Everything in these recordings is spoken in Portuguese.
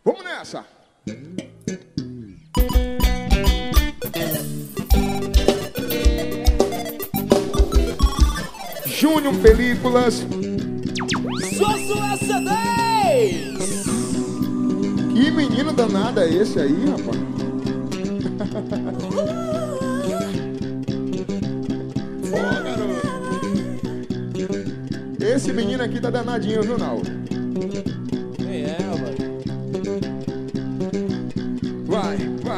Vamos nessa. Júnior Películas. Sosso S10. Que menino danado é esse aí, rapaz? Ô, garoto. Esse menino aqui tá danadinho, viu, Nau? Quem é, rapaz? Vai.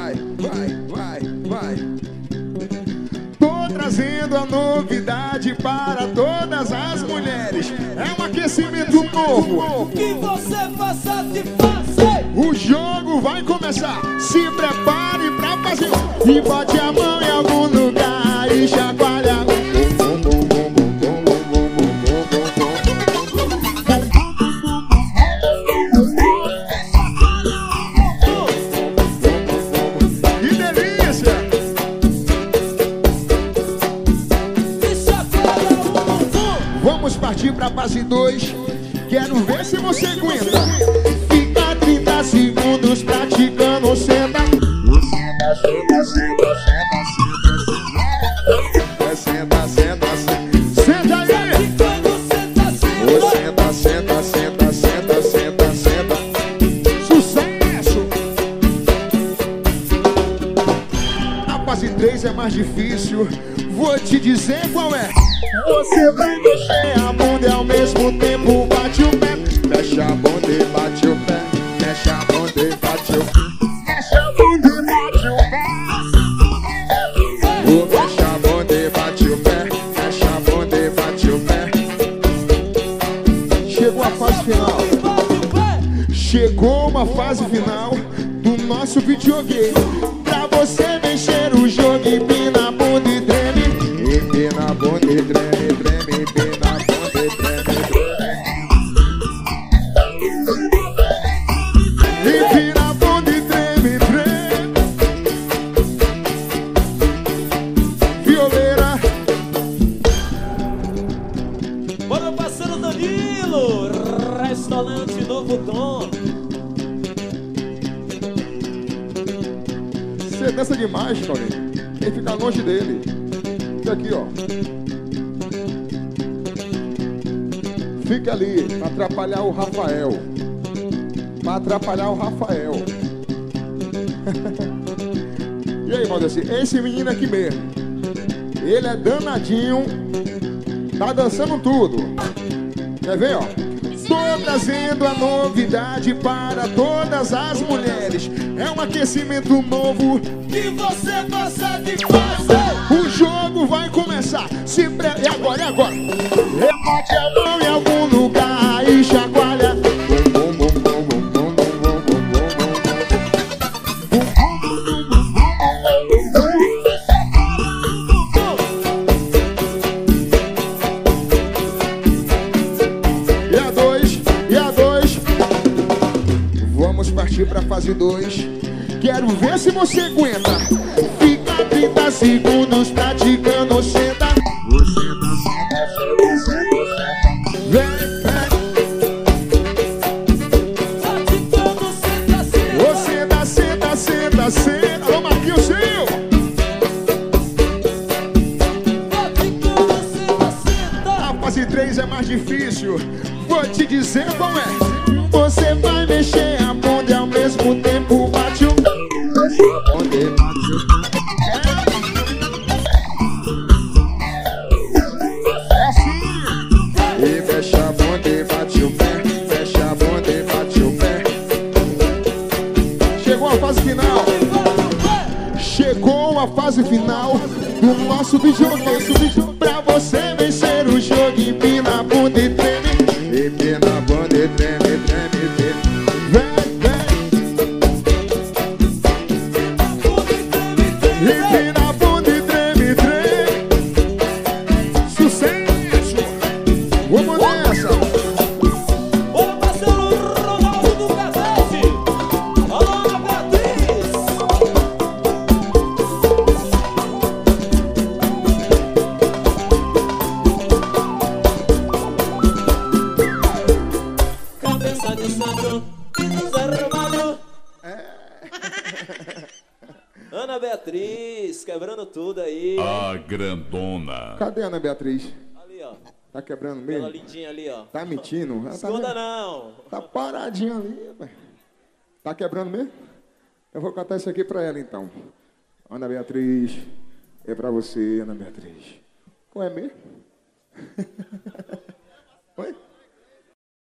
Tô trazendo a novidade para todas as mulheres. É um aquecimento novo. O que você faça de fazer? O jogo vai começar. Se prepare pra fazer. E bote a mão em algum lugar e chacoalha. Que delícia! Vamos partir pra fase 2. Quero ver se você aguenta. Fica 30 segundos praticando, senta. Senta aí! Senta. Sucesso! A fase 3 é mais difícil. Vou te dizer qual é. Você vai mexer a bunda e ao mesmo tempo bate o pé. Mexe a bunda e bate o pé. Mexe a bunda e bate o pé. Mexe a bunda e bate o pé. Mexe a bunda e bate o pé. Mexe a bunda e bate o pé. Chegou a fase final. Chegou uma fase final do nosso videogame. Pra você mexer o jogo, empina a bunda e treme. Empina a bunda e treme, treme, empina a bunda e treme, treme. Empina a bunda e treme, treme. Violeira. Bora, parceiro Danilo, restaurante Novo Tom. Você dança demais, Paulinho. Tem que ficar longe dele. Fica aqui, ó. Fica ali, pra atrapalhar o Rafael. Pra atrapalhar o Rafael. E aí, Valdeci? Esse menino aqui mesmo. Ele é danadinho. Tá dançando tudo. Quer ver, ó? Estou trazendo a novidade para todas as mulheres. É um aquecimento novo Que você gosta de fazer? O jogo vai começar. Se pre... E agora, e agora? Rebote a mão em algum lugar e chacoalha. E a dois. Vamos partir pra fase 2. Quero ver se você aguenta. Fica 30 segundos praticando, senta. Vem. Senta. Alô, Marquinhos, seu. A fase 3 é mais difícil. Vou te dizer qual é. Você vai mexer a bunda e ao mesmo tempo bate o... E fecha a bunda e bate o pé. Fecha a bunda e bate o pé. Chegou a fase final. Chegou a fase final do nosso videogame. Pra você vencer o jogo, empina a bunda e treme. Empina a bunda e treme, treme, treme. Vem. Empina a bunda e treme, treme. Sucesso! Vamos nessa! Bora, parceiro Ronaldo do Gazete. Alô, Beatriz. Beatriz, quebrando tudo aí. A grandona. Cadê a Ana Beatriz? Ali, ó. Tá quebrando Aquela mesmo? lindinha ali, ó. Tá mentindo? Ela Esconda tá, não. tá paradinha ali, velho. Tá quebrando mesmo? Eu vou cantar isso aqui pra ela então. Ana Beatriz, é pra você, Ana Beatriz. Ué, mesmo? Oi?